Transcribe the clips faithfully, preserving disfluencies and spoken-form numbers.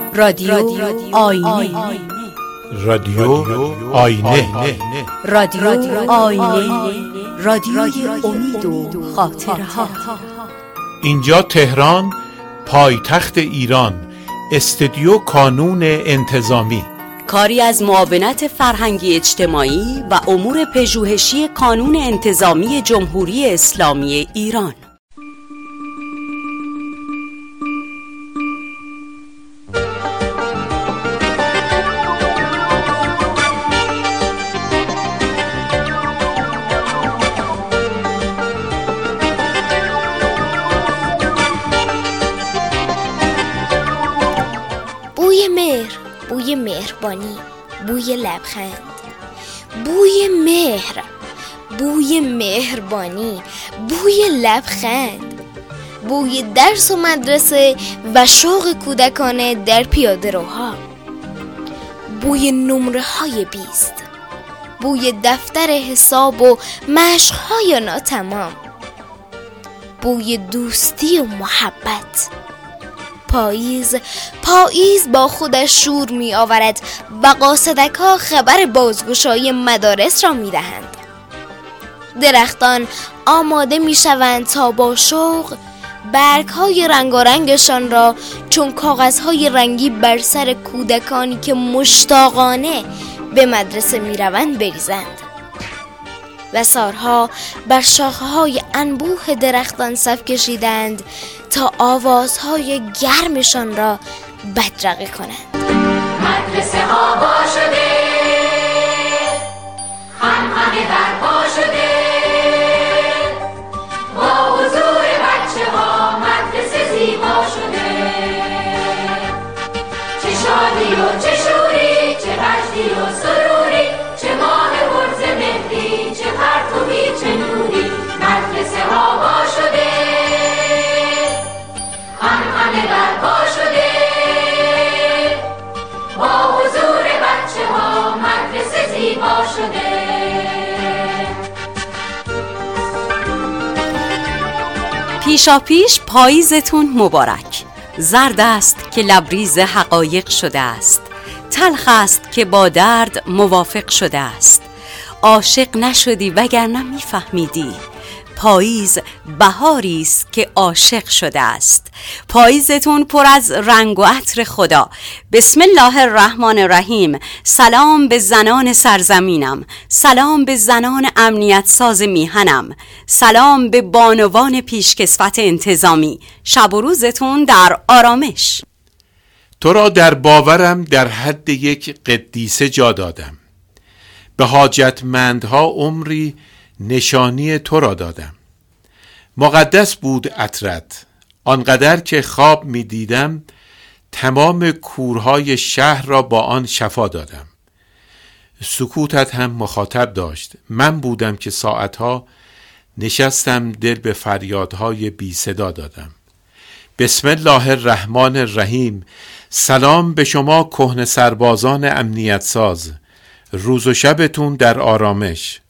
رادیو آینه. رادیو آینه. رادیو آینه. رادیوی امید و خاطرها. اینجا تهران، پایتخت ایران، استودیو کانون انتظامی، کاری از معاونت فرهنگی اجتماعی و امور پژوهشی کانون انتظامی جمهوری اسلامی ایران. بوی مهر، بوی مهربانی، بوی لبخند، بوی مهر، بوی مهربانی، بوی لبخند، بوی درس و مدرسه و شوق کودکانه در پیاده روها، بوی نمره های بیست، بوی دفتر حساب و مشق های ناتمام، بوی دوستی و محبت. پاییز، پاییز با خودش شور می آورد و قاصدک ها خبر بازگشایی مدارس را می دهند. درختان آماده می شوند تا با شوق برگ های رنگارنگشان را چون کاغذ های رنگی بر سر کودکانی که مشتاقانه به مدرسه می روند بریزند. و سارها بر شاخه های انبوه درختان صف کشیدند تا آوازهای گرمشان را بدرقه کنند. مدرسه ها با شده، خانخانه برپا شده، با حضور بچه ها مدرسه زیبا شده. چه شادی و چه شوری، چه وجدی و سروری، چه ماه برز مهری، چه پرتوی، چه نوری. مدرسه ها با شده، خانخانه برپا شده، با حضور بچه ها مدرسه زیبا شده. پیشا پیش پاییزتون مبارک. زرد است که لبریز حقایق شده است، تلخ است که با درد موافق شده است. عاشق نشدی وگرنه میفهمیدی. پاییز بهاری است که عاشق شده است. پاییزتون پر از رنگ و عطر خدا. بسم الله الرحمن الرحیم. سلام به زنان سرزمینم، سلام به زنان امنیت ساز میهنم، سلام به بانوان پیشکسوت انتظامی. شب و روزتون در آرامش. تو را در باورم در حد یک قدیسه جا دادم، به حاجتمندها عمری نشانی تو را دادم. مقدس بود عطرت، آنقدر که خواب می دیدم تمام کورهای شهر را با آن شفا دادم. سکوتت هم مخاطب داشت. من بودم که ساعتها نشستم دل به فریادهای بی صدا دادم. بسم الله الرحمن الرحیم. سلام به شما کهنه سربازان امنیت ساز، روز و شبتون در آرامش.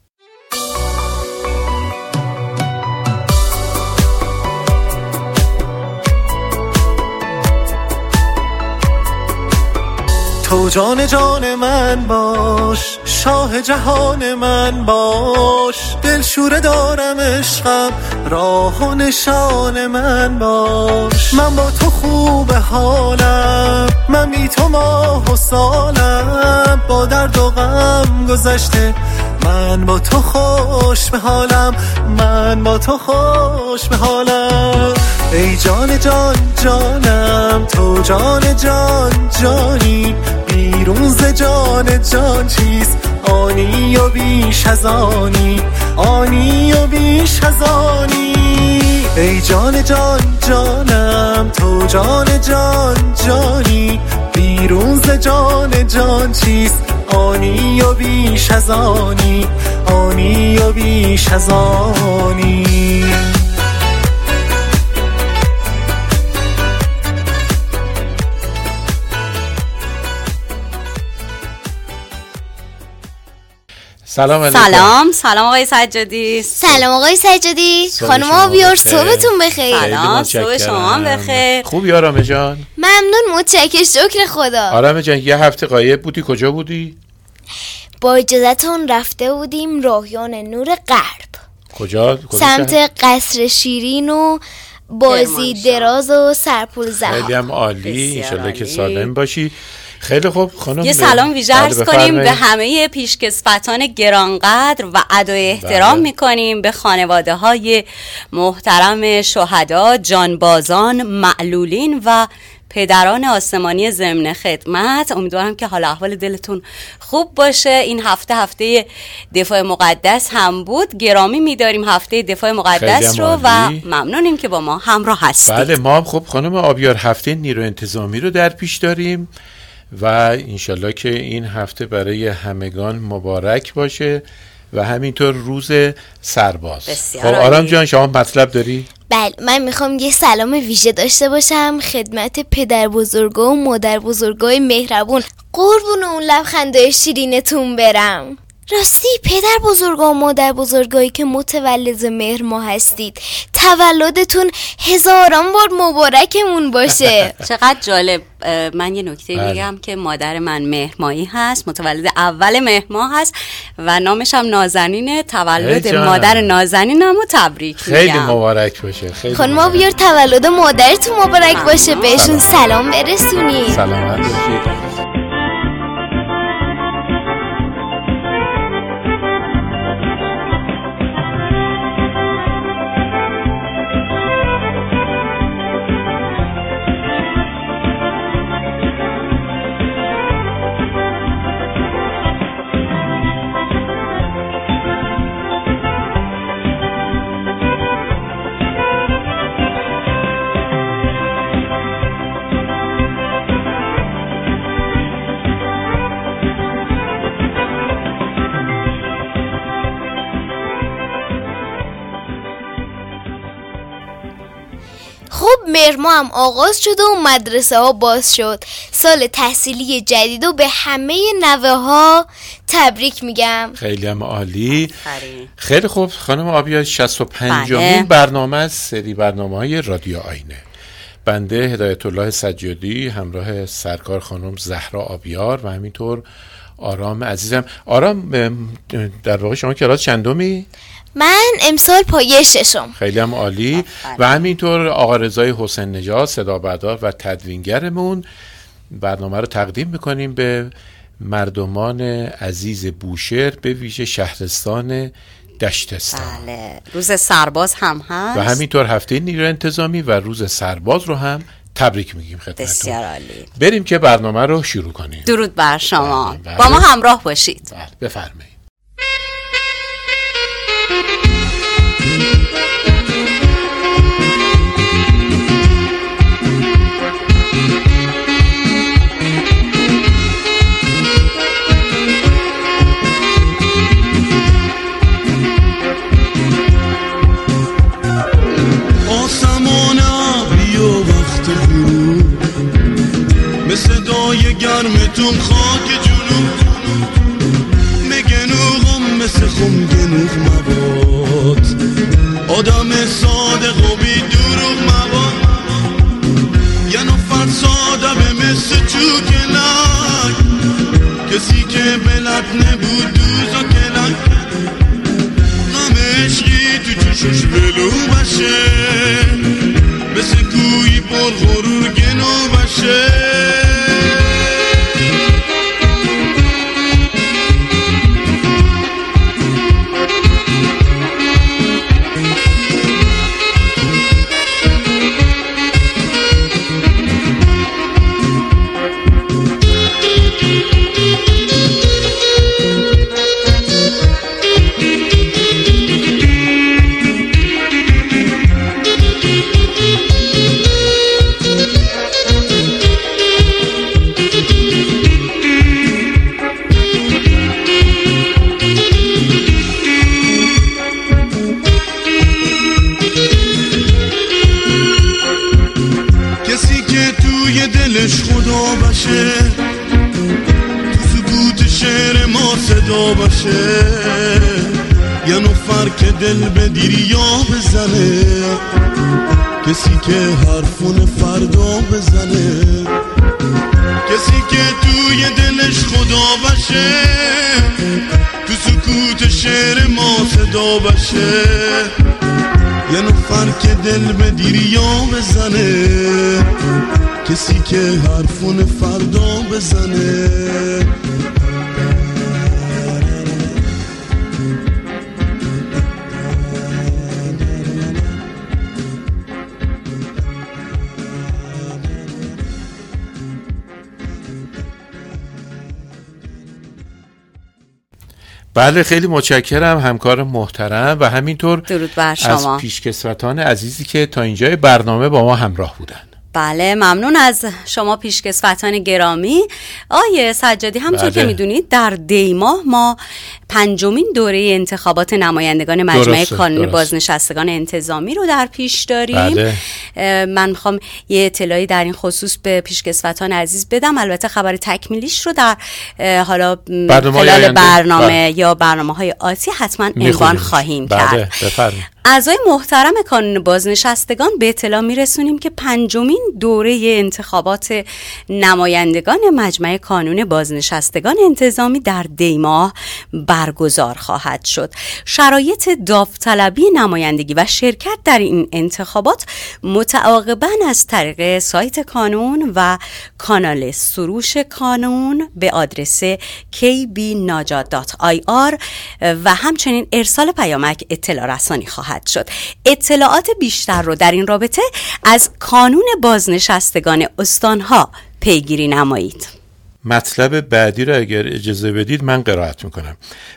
تو جان جان من باش، شاه جهان من باش، دلشوره دارم عشقم، راه و نشان من باش. من با تو خوب حالم، من بی تو ماه و سالم، با درد و غم گذشته من با تو خوش به حالم، من با تو خوش به حالم. ای جان جان جانم، تو جان جان جانی، بیرون ز جان جان چیست آنی و بیش از آنی، آنی و بیش از آنی. ای جان جان جانم، تو جان جان جانی، بیرون ز جان جان چیست آنی و بیش از آنی، آنی و بیش از آنی. سلام علیکم. سلام سلام آقای سجادی. سلام آقای سجادی. خانم آبیار صبحتون بخیر. سلام صبح شما هم بخیر. خوبی آرامه جان؟ ممنون، متشکرم، شکر خدا. آرامه جان یه هفته غایب بودی، کجا بودی؟ با اجازهتون رفته بودیم راهیان نور غرب. کجا؟ سمت قصر شیرین و بازی دراز و سرپول زهار. خیلی هم عالی، انشالله که سالم باشی. خیلی خوب خانم. یه سلام ویژه عرض کنیم به همه پیشکسوتان گرانقدر و ادای احترام بله. میکنیم به خانواده های محترم شهدا، جانبازان، معلولین و پدران آسمانی ضمن خدمت. امیدوارم که حال احوال دلتون خوب باشه. این هفته هفته دفاع مقدس هم بود، گرامی می‌داریم هفته دفاع مقدس رو و ممنونیم که با ما همراه هستید. بله ما هم خب خانم آبیار هفته نیرو انتظامی رو در پیش داریم و انشالله که این هفته برای همگان مبارک باشه و همینطور روز سرباز. خب آرام جان شما مطلب داری؟ بله من میخوام یه سلام ویژه داشته باشم خدمت پدر بزرگا و مادر بزرگای مهربون. قربون اون لبخندای شیرینتون برم. راستی پدر بزرگا و مادر بزرگایی که متولد مهر ماه هستید، تولدتون هزاران بار مبارکمون باشه. چقدر جالب. من یه نکته میگم که مادر من مهر ماهی هست، متولد اول مهر ماه هست و نامش هم نازنینه. تولد مادر نازنینمو تبریک میگم. خیلی مبارک باشه. خیلی خانم آبیار تولد مادرتون مبارک باشه، بهشون سلام برسونید. سلامت باشید. مهر ماه هم آغاز شد و مدرسه ها باز شد. سال تحصیلی جدید و به همه نوه ها تبریک میگم. خیلی هم عالی. خیلی خوب خانم آبیار شصت و پنجمین بله. برنامه از سری برنامه های رادیو آینه. بنده هدایت الله سجادی همراه سرکار خانم زهرا آبیار و همینطور آرام عزیزم. آرام در واقع شما کلاس چندمی؟ من امسال پایه ششم. خیلی هم عالی. و همینطور آقا رضای حسین نژاد صدا بردار و تدوینگرمون. برنامه رو تقدیم میکنیم به مردمان عزیز بوشهر، به ویژه شهرستان دشتستان. بله روز سرباز هم هست و همینطور هفته نیرو انتظامی و روز سرباز رو هم تبریک میگیم خدمتتون. بسیار عالی. بریم که برنامه رو شروع کنیم. درود بر شما. بله. با ما همراه باشید. بله بفرمایید. گرمتون خاک جنوب مگنوغم مثل خم گنوغ مباد آدم صادق و بی دروغ مباد یه نفر ساده به مثل چوکلک کسی که بلد نبود دوز و کلک غم عشقی تو چشش بلو بشه مثل کوی پر غرور گنو بشه صدا باشه، یه نفر که دل به دریا بزنه، کسی که حرفون فردا بزنه، کسی که توی دلش خدا باشه، تو سکوت شعر ما صدا باشه، یه نفر که دل به دریا بزنه، کسی که حرفون فردا بزنه. بله خیلی متشکرم همکار محترم و همینطور درود بر شما از پیشکسوتان عزیزی که تا اینجای برنامه با ما همراه بودن. بله ممنون از شما پیشکسوتان گرامی. آیه سجادی همونطور بله. که میدونید در دی ماه ما پنجمین دوره انتخابات نمایندگان مجمع کانون بازنشستگان انتظامی رو در پیش داریم. بله. من میخوام یه اطلاعی در این خصوص به پیشکسوتان عزیز بدم. البته خبر تکمیلیش رو در حالا برنامه خلال برنامه بله. یا برنامه‌های آتی حتما عنوان خواهیم بله. کرد. بفرمایید. اعضای محترم کانون بازنشستگان به اطلاع میرسونیم که پنجمین دوره انتخابات نمایندگان مجمع کانون بازنشستگان انتظامی در دی ماه برگزار خواهد شد. شرایط داوطلبی نمایندگی و شرکت در این انتخابات متعاقباً از طریق سایت کانون و کانال سروش کانون به آدرس کی بی ناجات دات آی آر و همچنین ارسال پیامک اطلاع رسانی خواهد شد. اطلاعات بیشتر رو در این رابطه از کانون بازنشستگان استانها پیگیری نمایید. مطلب بعدی را اگر اجازه بدید من قرائت میکنم.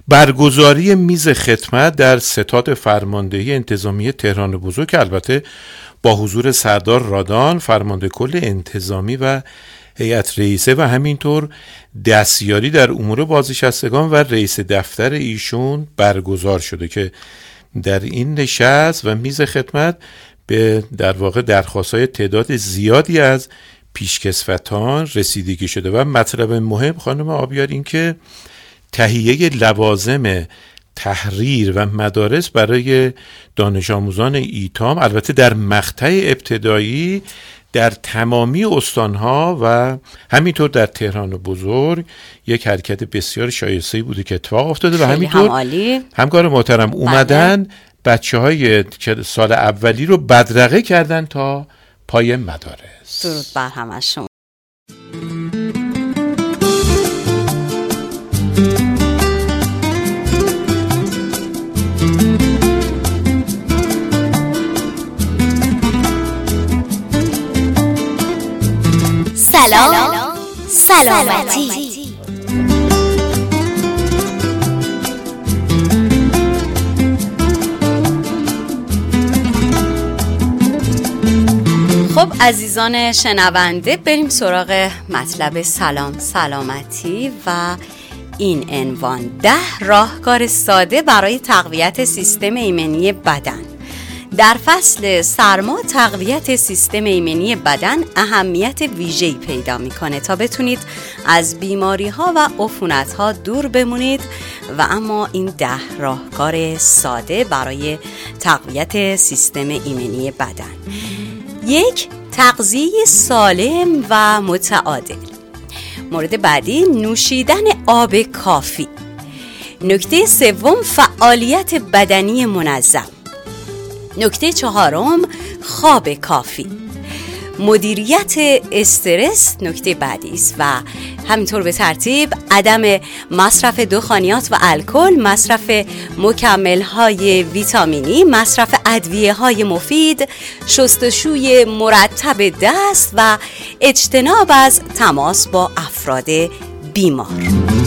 برگزاری میز خدمت در ستاد فرماندهی انتظامی تهران بزرگ، البته با حضور سردار رادان فرمانده کل انتظامی و هیئت رئیسه و همینطور دستیاری در امور بازنشستگان و رئیس دفتر ایشون برگزار شده که در این نشست و میز خدمت به در واقع درخواست‌های تعداد زیادی از پیشکسوتان رسیدگی شده و مطلب مهم خانم آبیار این که تهیه لوازم تحریر و مدارس برای دانش آموزان ایتام، البته در مقطع ابتدایی در تمامی استانها و همینطور در تهران بزرگ یک حرکت بسیار شایسته‌ای بوده که اتفاق افتاده و همینطور هم همکار محترم اومدن بچه های سال اولی رو بدرقه کردن تا پای مدارس. درود بر همشون. سلام سلامتی. خب عزیزان شنونده بریم سراغ مطلب سلام سلامتی و این عنوان: ده راهکار ساده برای تقویت سیستم ایمنی بدن. در فصل سرما تقویت سیستم ایمنی بدن اهمیت ویژه‌ای پیدا میکنه تا بتونید از بیماری ها و عفونت ها دور بمونید و اما این ده راهکار ساده برای تقویت سیستم ایمنی بدن. یک، تغذیه سالم و متعادل. مورد بعدی، نوشیدن آب کافی. نکته سوم، فعالیت بدنی منظم. نکته چهارم، خواب کافی. مدیریت استرس نکته بعدی است و همینطور به ترتیب عدم مصرف دخانیات و الکل، مصرف مکمل‌های ویتامینی، مصرف ادویه‌های مفید، شستشوی مرتب دست و اجتناب از تماس با افراد بیمار.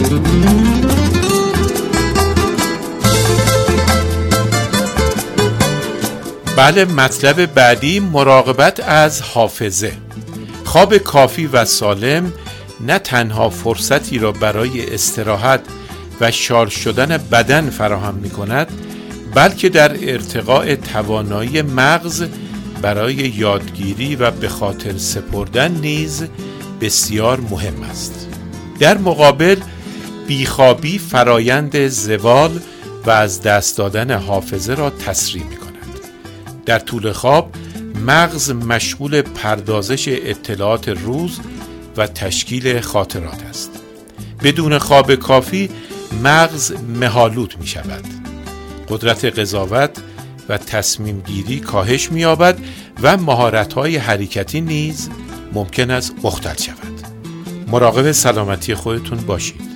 بله، مطلب بعدی مراقبت از حافظه. خواب کافی و سالم نه تنها فرصتی را برای استراحت و شارژ شدن بدن فراهم می کند، بلکه در ارتقاء توانایی مغز برای یادگیری و به خاطر سپردن نیز بسیار مهم است. در مقابل بیخوابی فرایند زوال و از دست دادن حافظه را تسریع می کند. در طول خواب مغز مشغول پردازش اطلاعات روز و تشکیل خاطرات است. بدون خواب کافی مغز مه‌آلود می شود. قدرت قضاوت و تصمیم گیری کاهش می یابد و مهارت‌های حرکتی نیز ممکن است مختل شود. مراقب سلامتی خودتون باشید.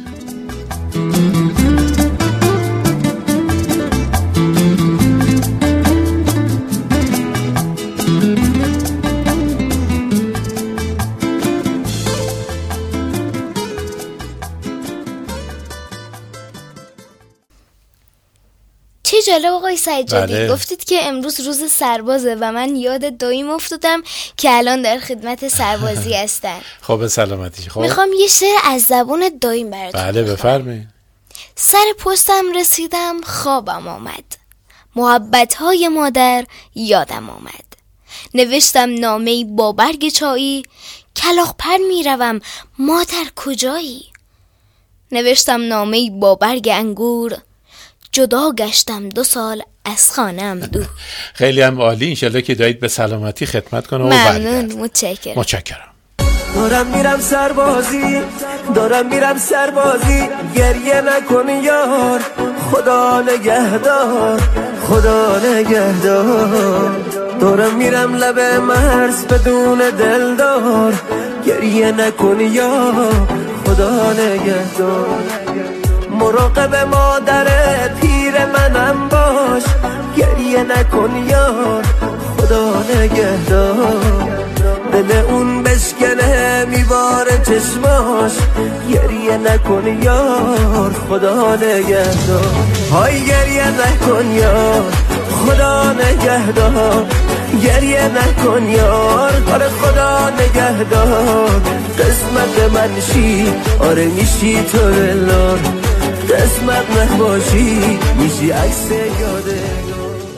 چه جالب آقای سجادی. بله. گفتید که امروز روز سربازه و من یاد داییم افتادم که الان در خدمت سربازی هستن. خب سلامتی. خب میخوام یه شعر از زبون داییم براتون. بله بفرمایید. سر پستم رسیدم خوابم آمد، محبت‌های مادر یادم آمد. نوشتم نامه‌ای با برگ چایی، کلاغ پر میروم مادر کجایی. نوشتم نامه‌ای با برگ انگور، جدا گشتم دو سال از خانم دور. خیلی هم عالی. انشالله که دایید به سلامتی خدمت کنه و ممنون. برگرد. متشکرم. متشکرم. دارم میرم سربازی، دارم میرم سربازی، گریه نکن یار، خدا نگهدار، خدا نگهدار. دارم میرم لب مرز بدون دلدار، گریه نکن یار، خدا نگهدار. مراقب مادر پیر منم باش، گریه نکن یار، خدا نگهدار. دل اون بشکنه میباره چشماش، گریه نکن یار، خدا نگهدار. های گریه نکن یار، خدا نگهدار. گریه نکن یار، آره خدا نگهدار. قسمت من شی، آره میشی تو بلار، قسمت نباشی میشی عکس یادگار.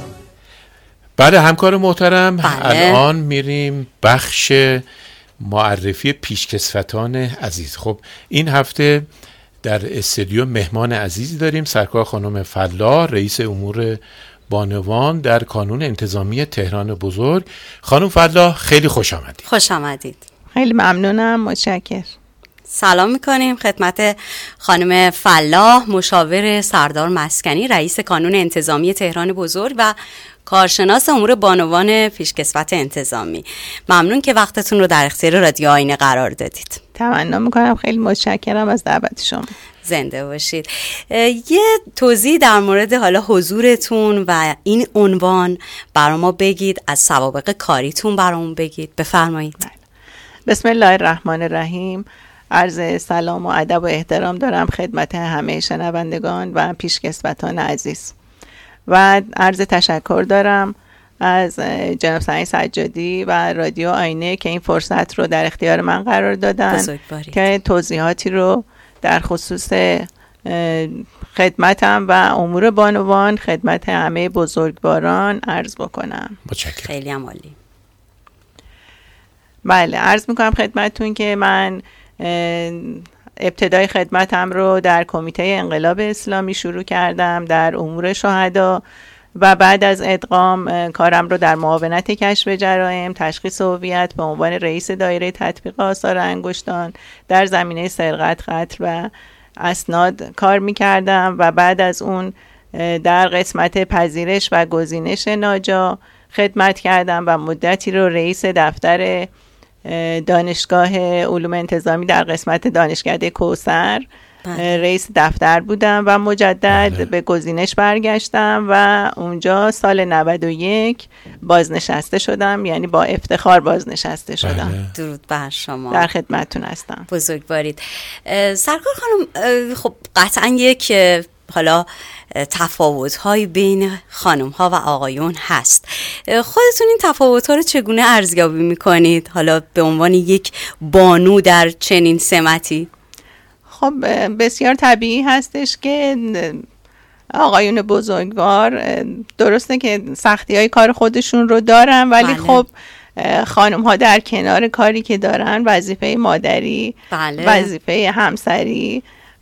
بله همکار محترم. بله. الان میریم بخش معرفی پیشکسوتان عزیز. خب این هفته در استودیو مهمان عزیزی داریم، سرکار خانم فلاح، رئیس امور بانوان در کانون انتظامی تهران بزرگ. خانم فلاح خیلی خوش آمدید. خوش آمدید. خیلی ممنونم. متشکرم. سلام میکنیم خدمت خانم فلاح، مشاور سردار مسکنی، رئیس کانون انتظامی تهران بزرگ و کارشناس امور بانوان پیشکسوت انتظامی. ممنون که وقتتون رو در اختیار رادیو آینه قرار دادید. تمنا میکنم. خیلی متشکرم از دعوت شما. زنده باشید. یه توضیح در مورد حالا حضورتون و این عنوان برای ما بگید، از سوابق کاریتون برامون بگید. بفرمایید. بسم الله الرحمن الرحیم. عرض سلام و ادب و احترام دارم خدمت همه شنوندگان و پیشکسوتان عزیز و عرض تشکر دارم از جناب سعید سجادی و رادیو آینه که این فرصت رو در اختیار من قرار دادن که توضیحاتی رو در خصوص خدمتم و امور بانوان خدمت همه بزرگواران عرض بکنم. متشکرم. خیلی هم عالی. بله عرض میکنم خدمتتون که من ابتدای خدمتم رو در کمیته انقلاب اسلامی شروع کردم در امور شهدا و بعد از ادغام کارم رو در معاونت کشف جرائم، تشخیص هویت به عنوان رئیس دایره تطبیق آثار انگشتان در زمینه سرقت، قتل و اسناد کار میکردم و بعد از اون در قسمت پذیرش و گزینش ناجا خدمت کردم و مدتی رو رئیس دفتر دانشگاه علوم انتظامی در قسمت دانشکده کوثر رئیس دفتر بودم و مجدد بله. به گزینش برگشتم و اونجا سال نود و یک بازنشسته شدم، یعنی با افتخار بازنشسته شدم. بله. درود بر شما. در خدمتتون هستم. بزرگوارید. سرکار خانم، خب قطعا یک حالا تفاوت‌های بین خانم‌ها و آقایون هست. خودتون این تفاوت‌ها رو چگونه ارزیابی می‌کنید حالا به عنوان یک بانو در چنین سمتی؟ خب بسیار طبیعی هستش که آقایون بزرگوار درسته که سختی‌های کار خودشون رو دارن، ولی بله. خب خانم‌ها در کنار کاری که دارن وظیفه مادری، بله. وظیفه همسری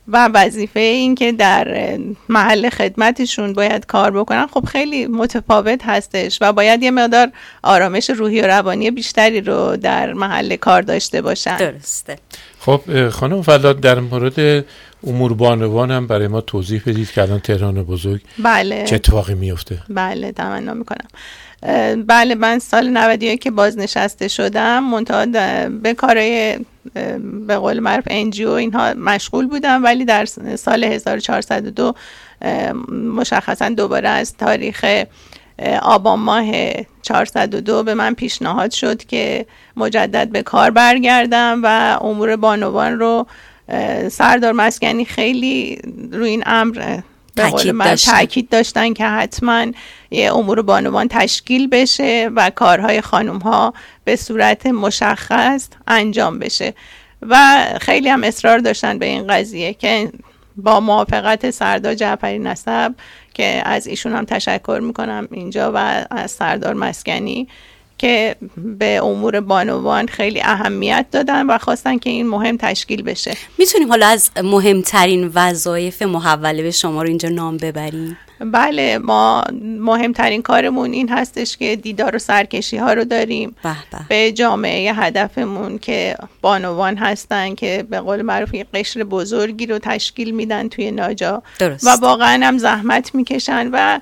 و وظیفه این که در محل خدمتشون باید کار بکنن خب خیلی متفاوت هستش و باید یه مقدار آرامش روحی و روانی بیشتری رو در محل کار داشته باشن. درسته. خب خانم فلات، در مورد امور بانوان هم برای ما توضیح بدید که الان تهران بزرگ بله چه اتفاقی میفته؟ بله تمنا میکنم. بله من سال نود و یک که بازنشسته شدم منتها به کارهای به قول معروف انجیو اینها مشغول بودم، ولی در سال هزار و چهارصد و دو مشخصا دوباره از تاریخ آبان ماه چهارصد و دو به من پیشنهاد شد که مجدد به کار برگردم و امور بانوان رو سردار مسکنی خیلی روی این امر به قول من تأکید داشتن که حتما یه امور بانوان تشکیل بشه و کارهای خانم ها به صورت مشخص انجام بشه و خیلی هم اصرار داشتن به این قضیه که با موافقت سردار جعفری نسب که از ایشون هم تشکر میکنم اینجا و از سردار مسکنی که به امور بانوان خیلی اهمیت دادن و خواستن که این مهم تشکیل بشه. میتونیم حالا از مهمترین وظایف محوله به شما رو اینجا نام ببریم؟ بله، ما مهمترین کارمون این هستش که دیدار و سرکشی ها رو داریم به به. به جامعه هدفمون که بانوان هستن که به قول معروف یک قشر بزرگی رو تشکیل میدن توی ناجا. درست. و واقعا هم زحمت میکشن و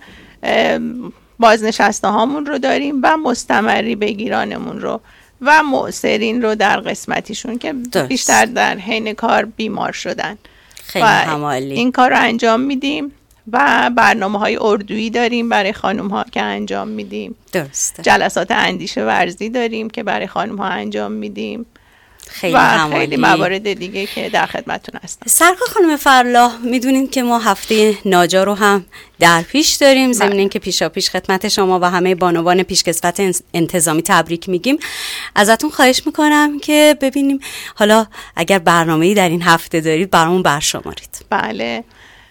بازنشسته هامون رو داریم و مستمری بگیرانمون رو و مؤثرین رو در قسمتیشون که درست. بیشتر در حین کار بیمار شدن. خیلی همالی. این کار رو انجام میدیم و برنامه های اردویی داریم برای خانم ها که انجام میدیم. درسته. جلسات اندیشه ورزی داریم که برای خانم ها انجام میدیم. خیلی و همالی. خیلی موارد دیگه که در خدمتتون هستم. سرکار خانم فرلاح، میدونین که ما هفته ناجا رو هم در پیش داریم، ضمن اینکه پیشا پیش خدمت شما و همه بانوان پیشکسوت انتظامی تبریک میگیم. ازتون خواهش میکنم که ببینیم حالا اگر برنامه‌ای در این هفته دارید برامون برشمارید. بله،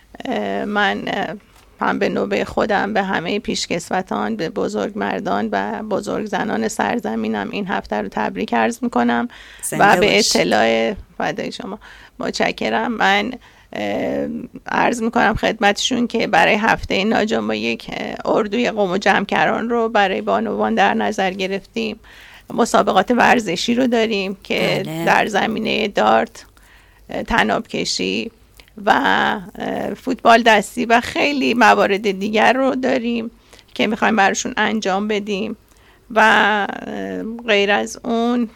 من هم به نوبه خودم به همه پیشکسوتان، به بزرگ مردان و بزرگ زنان سرزمینم این هفته رو تبریک عرض میکنم و به اطلاع فدای شما متشکرم. من عرض میکنم خدمتشون که برای هفته ناجا ما یک اردوی قوم و جمع‌کران رو برای بانوان در نظر گرفتیم. مسابقات ورزشی رو داریم که بله. در زمینه دارت، طناب کشی و فوتبال دستی و خیلی موارد دیگر رو داریم که میخوایم براشون انجام بدیم و غیر از اون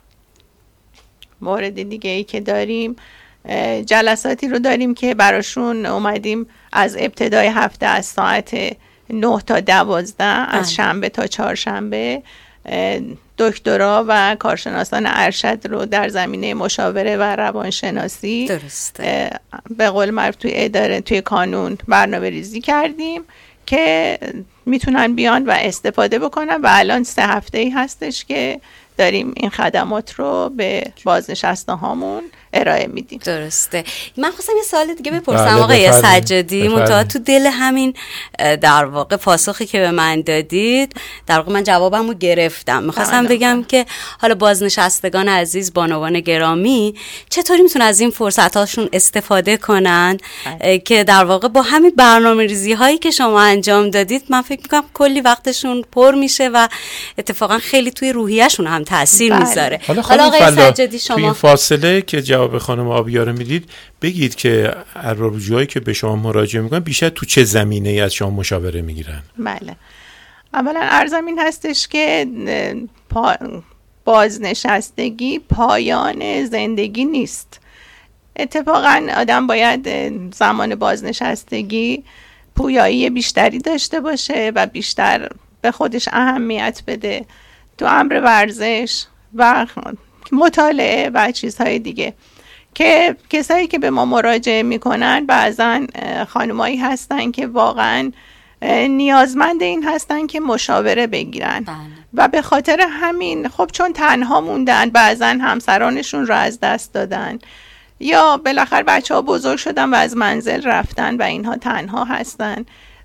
مورد دیگه ای که داریم جلساتی رو داریم که براشون اومدیم از ابتدای هفته از ساعت نه تا دوازده از شنبه تا چهارشنبه دکترا و کارشناسان ارشد رو در زمینه مشاوره و روانشناسی درسته. به قول معروف توی اداره توی کانون برنامه ریزی کردیم که میتونن بیان و استفاده بکنن و الان سه هفته ای هستش که داریم این خدمات رو به بازنشسته هامون ارائه میدیم. درسته. من خواستم یه سوال دیگه بپرسم بله آقای سجادی، منتها تو دل همین در واقع پاسخی که به من دادید در واقع من جوابمو گرفتم. میخواستم بگم که حالا بازنشستگان عزیز، بانوان گرامی چطوری میتونن از این فرصتاشون استفاده کنن که در واقع با همین برنامه‌ریزی هایی که شما انجام دادید من فکر میکنم کلی وقتشون پر میشه و اتفاقا خیلی توی روحیه‌شون هم تاثیر میذاره. حالا آقای سجادی شما توی این فاصله که جواب خانم آبیار میدید بگید که ارباب‌جویی که به شما مراجعه میکنن بیشتر تو چه زمینه‌ای از شما مشاوره میگیرن؟ بله، اولا عرضم این هستش که پا بازنشستگی پایان زندگی نیست. اتفاقا آدم باید زمان بازنشستگی پویایی بیشتری داشته باشه و بیشتر به خودش اهمیت بده تو امر ورزش و مطالعه و چیزهای دیگه که کسایی که به ما مراجعه میکنن بعضن خانمایی هستن که واقعا نیازمند این هستن که مشاوره بگیرن بله. و به خاطر همین خب چون تنها موندن بعضن همسرانشون رو از دست دادن یا بالاخره بچه ها بزرگ شدن و از منزل رفتن و اینها تنها هستن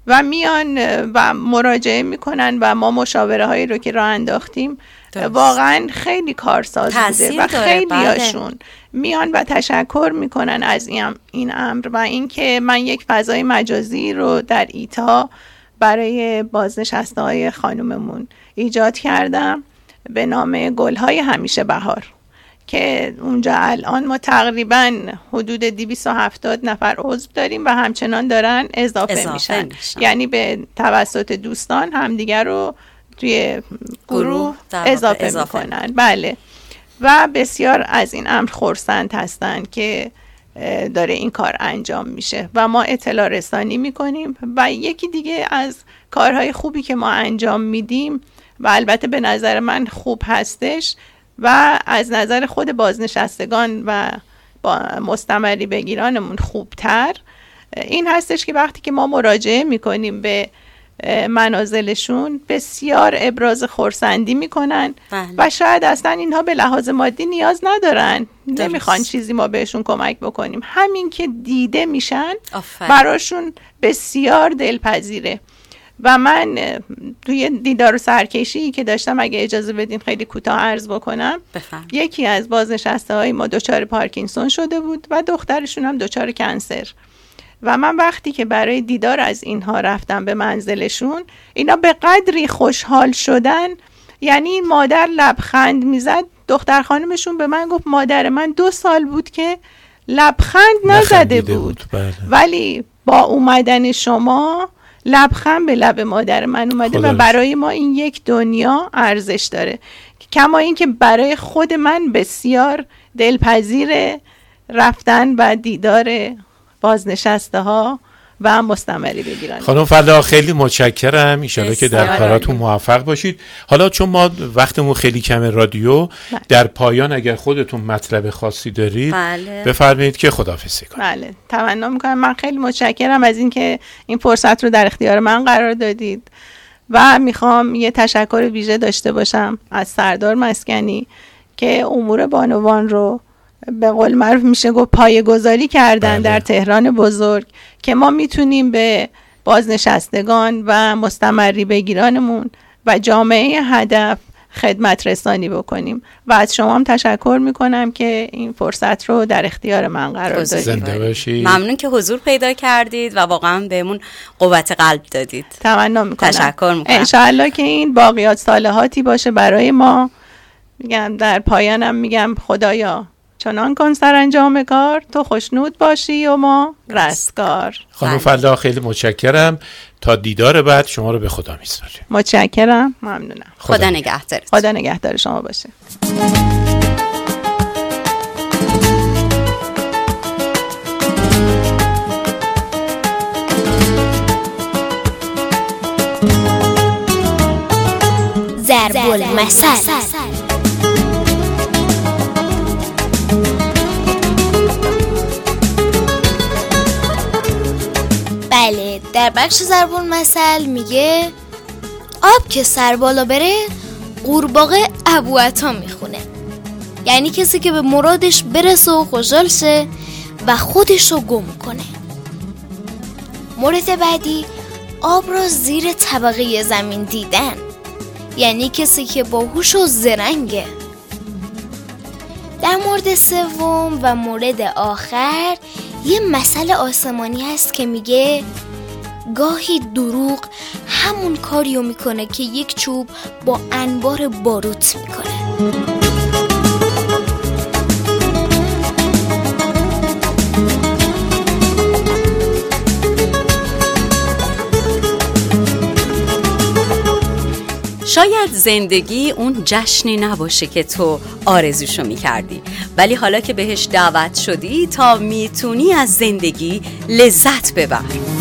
و میان و مراجعه میکنن و ما مشاوره هایی رو که راه انداختیم واقعا خیلی کارساز بوده و خیلیاشون میان و تشکر میکنن از این این امر و اینکه من یک فضای مجازی رو در ایتا برای بازنشسته های خانوممون ایجاد کردم به نام گلهای همیشه بهار که اونجا الان ما تقریبا حدود دویست و هفتاد نفر عضو داریم و همچنان دارن اضافه, اضافه میشن. میشن یعنی به توسط دوستان همدیگر رو توی گروه اضافه, اضافه میکنن. بله و بسیار از این امر خرسند هستن که داره این کار انجام میشه و ما اطلاع رسانی میکنیم. و یکی دیگه از کارهای خوبی که ما انجام میدیم و البته به نظر من خوب هستش و از نظر خود بازنشستگان و با مستمری بگیرانمون خوبتر این هستش که وقتی که ما مراجعه میکنیم به منازلشون بسیار ابراز خرسندی میکنن بله. و شاید اصلا اینها به لحاظ مادی نیاز ندارن، نمیخوان چیزی ما بهشون کمک بکنیم، همین که دیده میشن آفر. براشون بسیار دلپذیره. و من توی دیدار و سرکشی که داشتم اگه اجازه بدین خیلی کوتاه عرض بکنم بفهم. یکی از بازنشسته های ما دچار پارکینسون شده بود و دخترشون هم دچار کنسر و من وقتی که برای دیدار از اینها رفتم به منزلشون اینا به قدری خوشحال شدن، یعنی این مادر لبخند میزد. دختر خانمشون به من گفت مادر من دو سال بود که لبخند نزده بود, بود. بله. ولی با اومدن شما لبخند به لب مادر من اومده و برای ما این یک دنیا ارزش داره. کما این که برای خود من بسیار دلپذیر رفتن و دیدار بازنشسته ها و مستمری بگیرن. خانم فلاح خیلی متشکرم، ان شاءالله که در کاراتون موفق باشید. حالا چون ما وقتمون خیلی کمه رادیو بله. در پایان اگر خودتون مطلب خاصی دارید بله. بفرمایید که خداحافظی کنید. بله تمنا میکنم. من خیلی متشکرم از اینکه این فرصت رو در اختیار من قرار دادید و میخوام یه تشکر ویژه داشته باشم از سردار مسکنی که امور بانوان رو به قول معروف میشه گفت پایه‌گذاری کردن بله. در تهران بزرگ که ما میتونیم به بازنشستگان و مستمری بگیرانمون و جامعه هدف خدمت رسانی بکنیم و از شما هم تشکر میکنم که این فرصت رو در اختیار من قرار دادید. ممنون که حضور پیدا کردید و واقعا بهمون قوت قلب دادید. تمنا میکنم. تشکر میکنم. انشاءالله که این باقیات صالحاتی باشه برای ما. میگم در پایانم میگم خدایا چنان کن سرانجام کار تو خوشنود باشی و ما رستگار. خانم فلاح خیلی متشکرم. تا دیدار بعد شما رو به خدا میسپارم. متشکرم، ممنونم. خدا, خدا نگهدار. خدا نگهدار شما باشه. ضرب المثل. بله، در بخش ضرب المثل میگه آب که سر بالا بره قورباغه ابو عطا میخونه، یعنی کسی که به مرادش برسه و خوشحال شه و خودش رو گم کنه. مورد بعدی آب را زیر طبقه زمین دیدن، یعنی کسی که باهوش و زرنگه. در مورد سوم و مورد آخر یه مثل آسمانی هست که میگه گاهی دروغ همون کاریو میکنه که یک چوب با انبار باروت میکنه. شاید زندگی اون جشنی نباشه که تو آرزوشو میکردی، ولی حالا که بهش دعوت شدی تا میتونی از زندگی لذت ببر.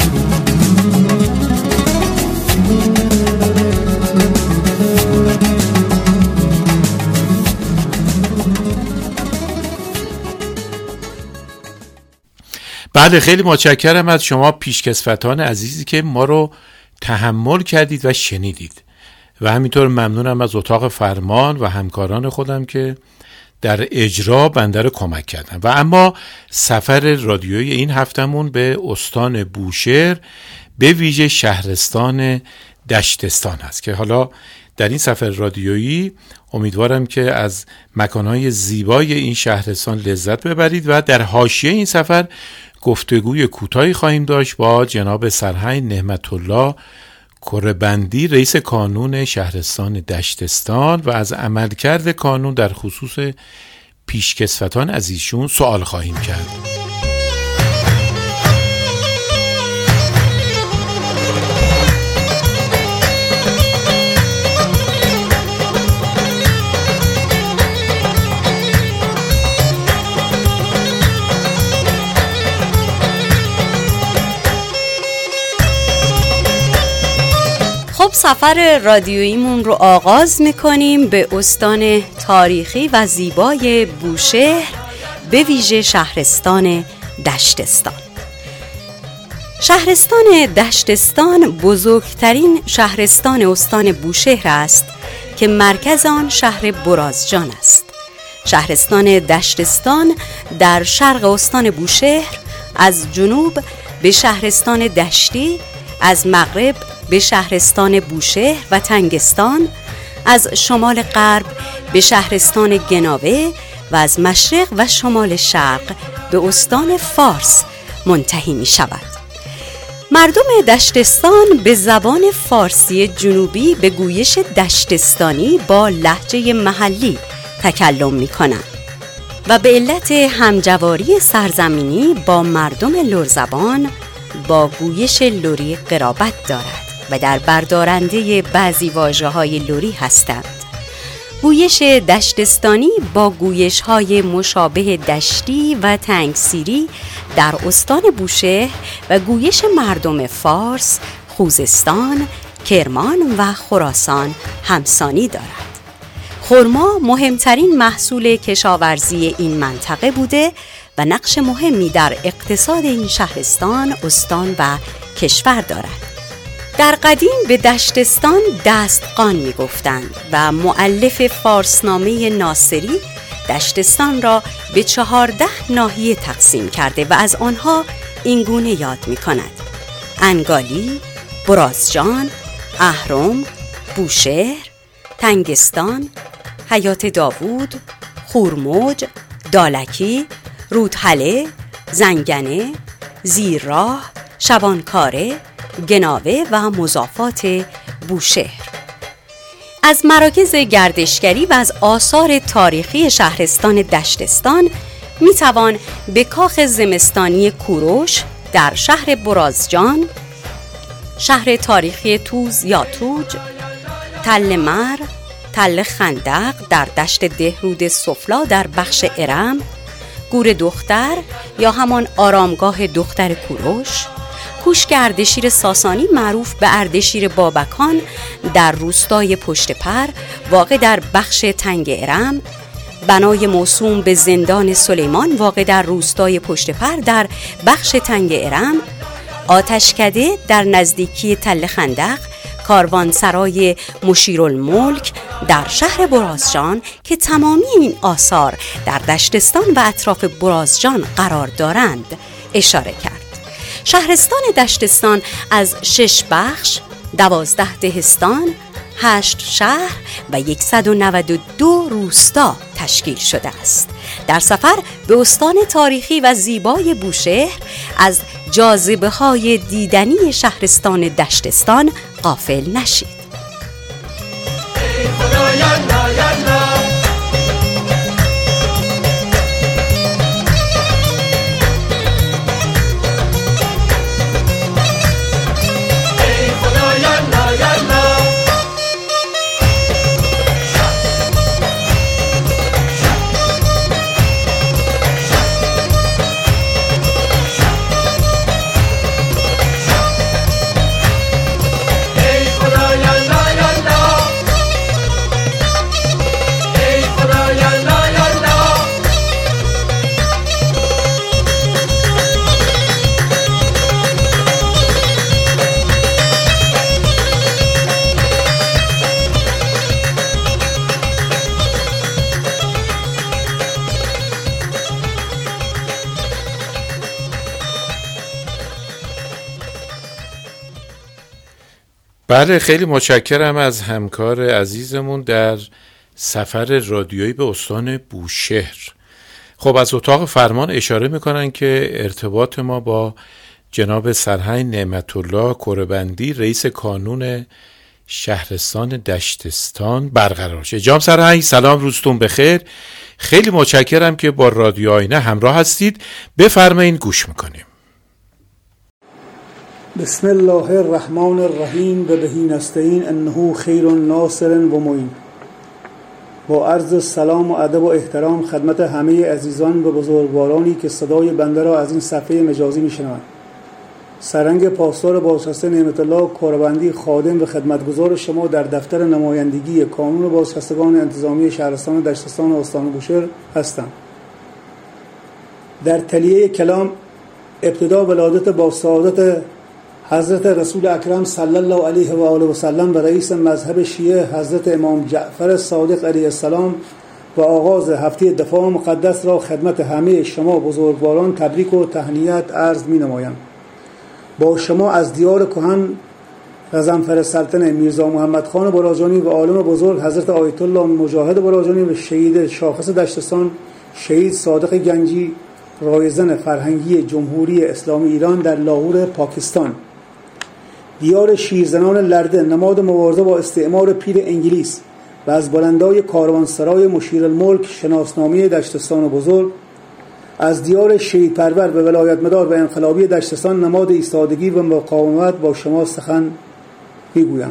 بله، خیلی متشکرم از شما پیشکسوتان عزیزی که ما رو تحمل کردید و شنیدید و همینطور ممنونم از اتاق فرمان و همکاران خودم که در اجرا بنده رو کمک کردن. و اما سفر رادیویی این هفتمون به استان بوشهر به ویژه شهرستان دشتستان هست که حالا در این سفر رادیویی امیدوارم که از مکانهای زیبای این شهرستان لذت ببرید و در حاشیه این سفر گفتگوی کوتاهی خواهیم داشت با جناب سرهنگ نعمت الله کره‌بندی، رئیس کانون شهرستان دشتستان، و از عملکرد کانون در خصوص پیشکسوتان از ایشون سوال خواهیم کرد. خب سفر رادیوییمون رو آغاز میکنیم به استان تاریخی و زیبای بوشهر، به ویژه شهرستان دشتستان. شهرستان دشتستان بزرگترین شهرستان استان بوشهر است که مرکز آن شهر برازجان است. شهرستان دشتستان در شرق استان بوشهر از جنوب به شهرستان دشتی، از مغرب به شهرستان بوشهر و تنگستان، از شمال غرب به شهرستان گناوه و از مشرق و شمال شرق به استان فارس منتهی می شود. مردم دشتستان به زبان فارسی جنوبی به گویش دشتستانی با لهجه محلی تکلم می کنند و به علت همجواری سرزمینی با مردم لرزبان با گویش لری قرابت دارد و در بردارنده بعضی واژه‌های لری هستند. گویش دشتستانی با گویش‌های مشابه دشتی و تنگسیری در استان بوشهر و گویش مردم فارس، خوزستان، کرمان و خراسان همسانی دارد. خرما مهمترین محصول کشاورزی این منطقه بوده و نقش مهمی در اقتصاد این شهرستان، استان و کشور دارد. در قدیم به دشتستان دستقان می گفتند و مؤلف فارسنامه ناصری دشتستان را به چهارده ناحیه تقسیم کرده و از آنها این گونه یاد می کند: انگالی، برازجان، اهرم، بوشهر، تنگستان، حیات داوود، خورموج، دالکی، رودحله، زنگنه، زیرراه، شبانکاره، گناوه و مضافات بوشهر. از مراکز گردشگری و از آثار تاریخی شهرستان دشتستان می توان به کاخ زمستانی کوروش در شهر برازجان، شهر تاریخی توز یا توج، تل مر، تل خندق در دشت دهرود سفلا در بخش ارم، گور دختر یا همان آرامگاه دختر کوروش، کوشک اردشیر ساسانی معروف به اردشیر بابکان در روستای پشتپر واقع در بخش تنگ ارم، بنای موسوم به زندان سلیمان واقع در روستای پشتپر در بخش تنگ ارم، آتشکده در نزدیکی تل خندق، کاروانسرای مشیرالملک در شهر برازجان که تمامی این آثار در دشتستان و اطراف برازجان قرار دارند اشاره کرد. شهرستان دشتستان از شش بخش، دوازده دهستان، هشت شهر و صد و نود و دو روستا تشکیل شده است. در سفر به استان تاریخی و زیبای بوشهر از جاذبه‌های دیدنی شهرستان دشتستان غافل نشید. ای خدایا بله، خیلی متشکرم از همکار عزیزمون در سفر رادیویی به استان بوشهر. خب از اتاق فرمان اشاره میکنن که ارتباط ما با جناب سرهنگ نعمت الله کوربندی رئیس کانون شهرستان دشتستان برقرار شه. جناب سرهنگ سلام، روزتون بخیر. خیلی متشکرم که با رادیو آینه همراه هستید. بفرمایید، گوش میکنیم. بسم الله الرحمن الرحیم و بهی نستعین انه خیر ناصر و معین. با عرض سلام و ادب و احترام خدمت همه عزیزان و بزرگوارانی که صدای بنده را از این صفحه مجازی میشنوند. سرهنگ پاسدار بازنشسته نعمت الله کوربندی خادم و خدمتگزار شما در دفتر نمایندگی کانون بازنشستگان انتظامی شهرستان دشتستان و استان بوشهر هستم. در تلیه کلام ابتدا ولادت با سعادت حضرت رسول اکرم صلی الله علیه و آله و سلم و رئیس مذهب شیعه حضرت امام جعفر صادق علیه السلام و آغاز هفته دفاع مقدس را خدمت همه شما بزرگواران تبریک و تهنیت عرض می نمایم. با شما از دیار کهن غضنفر سلطنه میرزا محمد خان بالاجانی و عالم بزرگ حضرت آیت الله مجاهد بالاجانی و شهید شاخص دشتستان شهید صادق گنجی رایزن فرهنگی جمهوری اسلامی ایران در لاهور پاکستان، دیار شیرزنان لرده نماد مبارزه با استعمار پیر انگلیس و از بلندای کاروانسرای مشیرالملک شناسنامه دشتستان بزرگ، از دیار شهید پرور به ولایت مدار و انقلابی دشتستان نماد ایستادگی و مقاومت با شما سخن میگویم.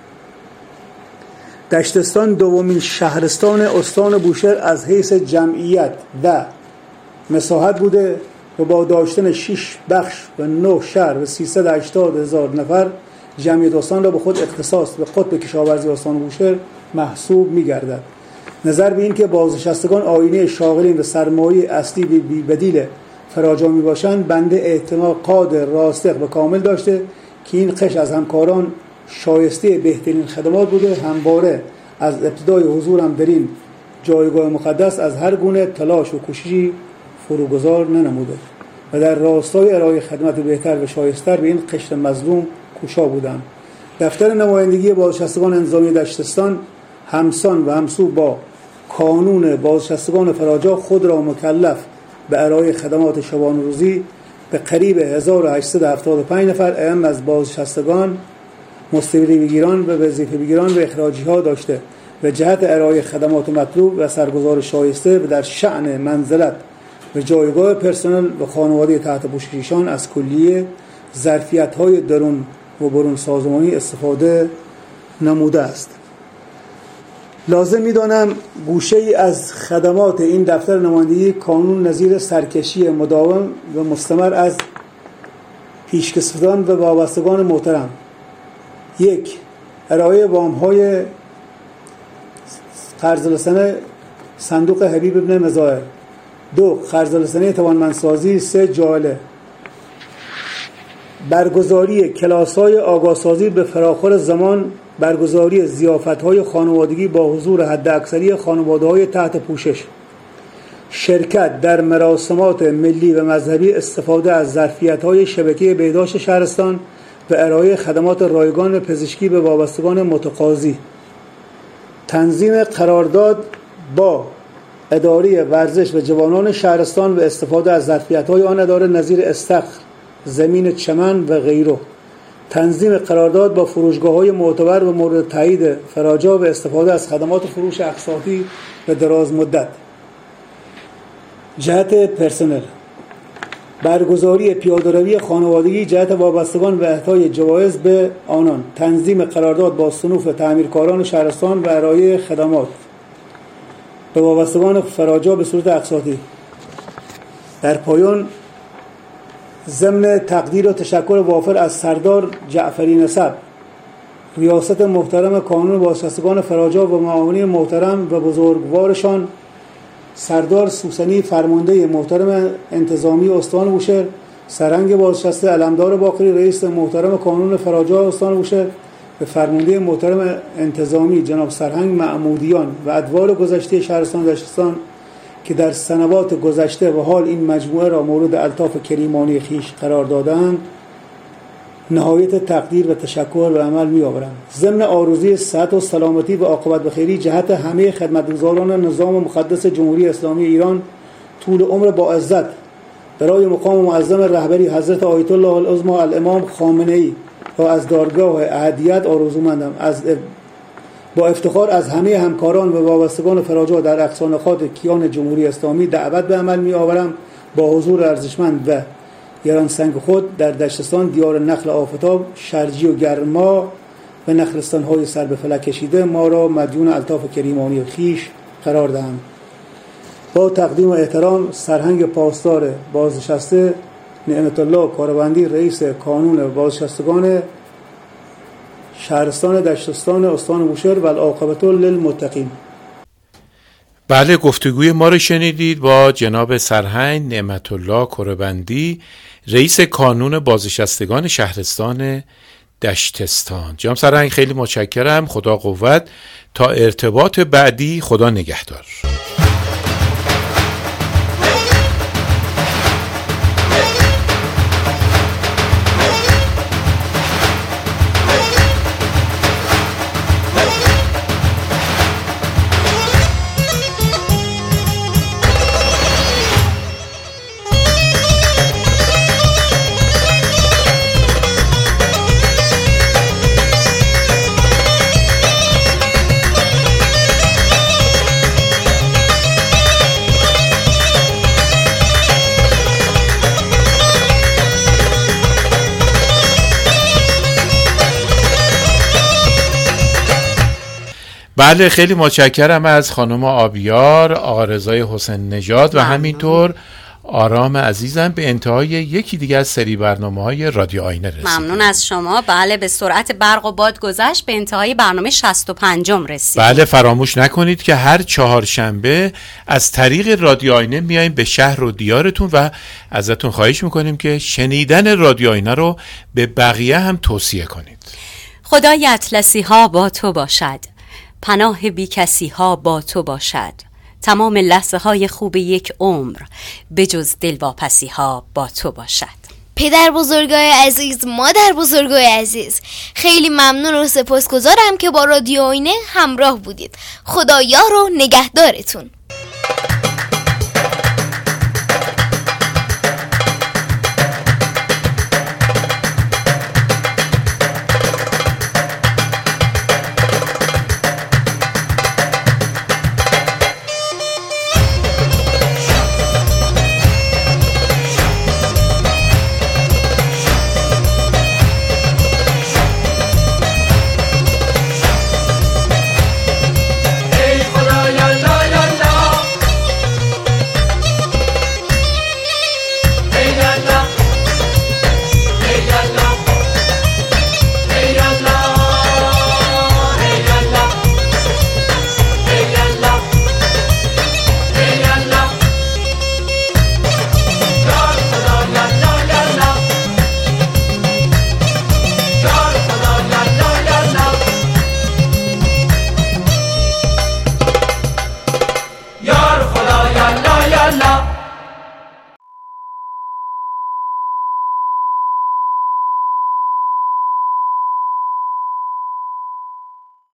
دشتستان دومین شهرستان استان بوشهر از حیث جمعیت و مساحت بوده و با داشتن شش بخش و نه شهر و سیصد و هشتاد هزار نفر جمعیت استان را به خود اختصاص به قطب کشاورزی استان بوشهر محسوب می‌گردد. نظر به این که بازنشستگان آیینه شاغلین و سرمایه اصلی بی بدیل فراجا میباشند، بنده اعتماد راسخ و کامل داشته که این قش از همکاران شایسته بهترین خدمات بوده. همواره از ابتدای حضورم در این جایگاه مقدس از هر گونه تلاش و کوششی فروگذار ننموده و در راستای ارائه خدمت بهتر و شایستر به این قشر مظلوم کوشا بودم. دفتر نمایندگی بازنشستگان انتظامی دشتستان همسان و همسو با کانون بازنشستگان فراجا خود را مکلف به ارائه خدمات شبانه روزی به قریب هزار و هشتصد و هفتاد و پنج نفر اهم از بازنشستگان مستقلی بگیران و وظیفه بگیران و اخراجی ها داشته و جهت ارائه خدمات مطلوب و سرگزار شایسته و در شأن منزلت و جایگاه پرسنل و خانواده تحت پوشششان از کلیه ظرفیت‌های درون و برون سازمانی استفاده نموده است. لازم می‌دانم گوشه‌ای از خدمات این دفتر نمایندگی کانون نظیر سرکشی مداوم و مستمر از پیشکسوتان و وابستگان محترم: یک، ارائه وام‌های قرض‌رسانه صندوق حبیب ابن مظاهر. دو، قرض‌رسانه توانمندسازی. سه، جاله. برگزاری کلاس‌های آگاهسازی به فراخور زمان، برگزاری ضیافت‌های خانوادگی با حضور حداکثری خانواده‌های تحت پوشش، شرکت در مراسمات ملی و مذهبی، استفاده از ظرفیت‌های شبکه بهداشت شهرستان و ارائه خدمات رایگان پزشکی به وابستگان متقاضی، تنظیم قرارداد با اداره ورزش و جوانان شهرستان و استفاده از ظرفیت‌های آن اداره نظیر استخر، زمین چمن و غیره، تنظیم قرارداد با فروشگاه‌های معتبر و مورد تایید فراجا و استفاده از خدمات فروش اقساطی و دراز مدت. جهت پرسنل: برگزاری پیاده‌روی خانوادگی جهت وابستگان و اهدای جوایز به آنان، تنظیم قرارداد با صنوف تعمیرکاران شهرستان و ارائه خدمات به وابستگان فراجا به صورت اقساطی. در پایان ضمن تقدیر و تشکر وافر از سردار جعفری نسب، ریاست محترم کانون بازنشستگان فراجا و معاونین محترم و بزرگوارشان، سردار سوسنی فرمانده محترم انتظامی استان بوشهر، سرهنگ بازنشسته علمدار باقری رئیس محترم کانون فراجا استان بوشهر، به فرمانده محترم انتظامی جناب سرهنگ معمودیان و ادوار گذشته شهرستان دشتستان که در سنوات گذشته و حال این مجموعه را مورد الطاف کریمانه خیش قرار دادند، نهایت تقدیر و تشکر به عمل می آورم. ضمن آرزوی صحت و سلامتی و عاقبت بخیری جهت همه خدمتگزاران نظام مقدس جمهوری اسلامی ایران طول عمر با عزت برای مقام معظم رهبری حضرت آیت الله العظمی الامام خامنه‌ای و از دارگاه احدیت آرزومندم از با افتخار از همه همکاران و وابستگان فراجا در اقصا نقاط کیان جمهوری اسلامی دعوت به عمل می آورم با حضور ارزشمند و گرانسنگ خود در دشتستان دیار نخل آفتاب، شرجی و گرما و نخلستان‌های سر به فلک کشیده ما را مدیون الطاف کریمانی خیش قرار دهم. با تقدیم و احترام سرهنگ پاسدار بازنشسته نعمت الله کاربندی، رئیس کانون بازنشستگان شهرستان دشتستان استان بوشهر و العاقبت للمتقین. بله، گفتگوی ما رو شنیدید با جناب سرهنگ نعمت الله کاربندی، رئیس کانون بازنشستگان شهرستان دشتستان. جناب سرهنگ خیلی متشکرم، خدا قوت، تا ارتباط بعدی، خدا نگهدار. بله، خیلی متشکرم از خانم آبیار، آقا رضای حسین نژاد و همینطور آرام عزیزم. به انتهای یکی دیگه از سری برنامه‌های رادیو آینه رسیدیم. ممنون از شما. بله، به سرعت برق و باد گذشت، به انتهای برنامه شصت و پنجم رسیدیم. بله، فراموش نکنید که هر چهارشنبه از طریق رادیو آینه میایم به شهر و دیارتون و ازتون خواهش میکنیم که شنیدن رادیو آینه رو به بقیه هم توصیه کنید. خدای اطلسی ها با تو باشد، پناه بی کسی ها با تو باشد، تمام لحظه های خوب یک عمر به جز دلواپسی ها با تو باشد. پدر بزرگای عزیز، مادر بزرگای عزیز، خیلی ممنون و سپاسگزارم که با رادیو آینه همراه بودید. خدا یار و نگهدارتون.